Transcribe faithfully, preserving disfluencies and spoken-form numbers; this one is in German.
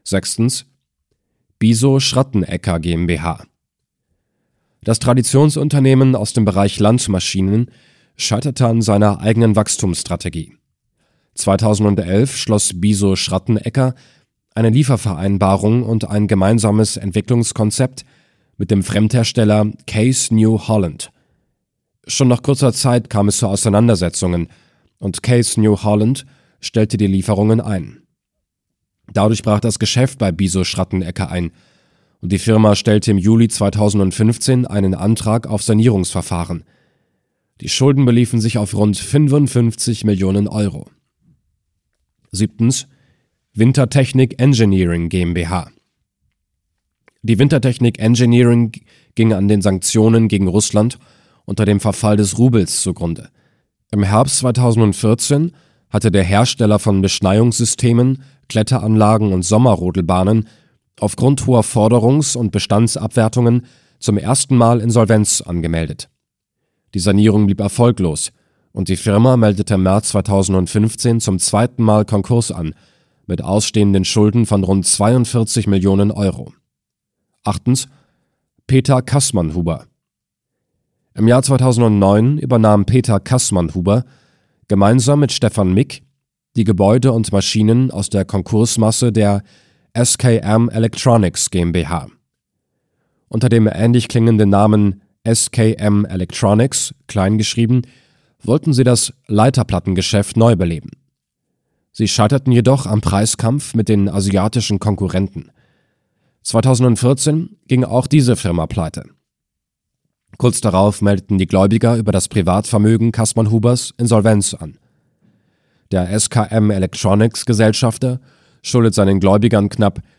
Sechstens. Biso Schrattenegger GmbH. Das Traditionsunternehmen aus dem Bereich Landmaschinen scheiterte an seiner eigenen Wachstumsstrategie. zweitausendelf schloss Biso Schrattenegger eine Liefervereinbarung und ein gemeinsames Entwicklungskonzept mit dem Fremdhersteller Case New Holland. Schon nach kurzer Zeit kam es zu Auseinandersetzungen und Case New Holland stellte die Lieferungen ein. Dadurch brach das Geschäft bei Biso Schrattenegger ein und die Firma stellte im Juli zweitausendfünfzehn einen Antrag auf Sanierungsverfahren. Die Schulden beliefen sich auf rund fünfundfünfzig Millionen Euro. Siebtens. Wintertechnik Engineering GmbH. Die Wintertechnik Engineering ging an den Sanktionen gegen Russland unter dem Verfall des Rubels zugrunde. Im Herbst zweitausendvierzehn hatte der Hersteller von Beschneiungssystemen, Kletteranlagen und Sommerrodelbahnen aufgrund hoher Forderungs- und Bestandsabwertungen zum ersten Mal Insolvenz angemeldet. Die Sanierung blieb erfolglos und die Firma meldete im März zweitausendfünfzehn zum zweiten Mal Konkurs an, mit ausstehenden Schulden von rund zweiundvierzig Millionen Euro. Achtens. Peter Kassmann-Huber. Im Jahr zweitausendneun übernahm Peter Kassmann-Huber gemeinsam mit Stefan Mick die Gebäude und Maschinen aus der Konkursmasse der S K M Electronics GmbH. Unter dem ähnlich klingenden Namen S K M Electronics, kleingeschrieben, wollten sie das Leiterplattengeschäft neu beleben. Sie scheiterten jedoch am Preiskampf mit den asiatischen Konkurrenten. zweitausendvierzehn ging auch diese Firma pleite. Kurz darauf meldeten die Gläubiger über das Privatvermögen Kassmann-Hubers Insolvenz an. Der S K M Electronics Gesellschafter schuldet seinen Gläubigern knapp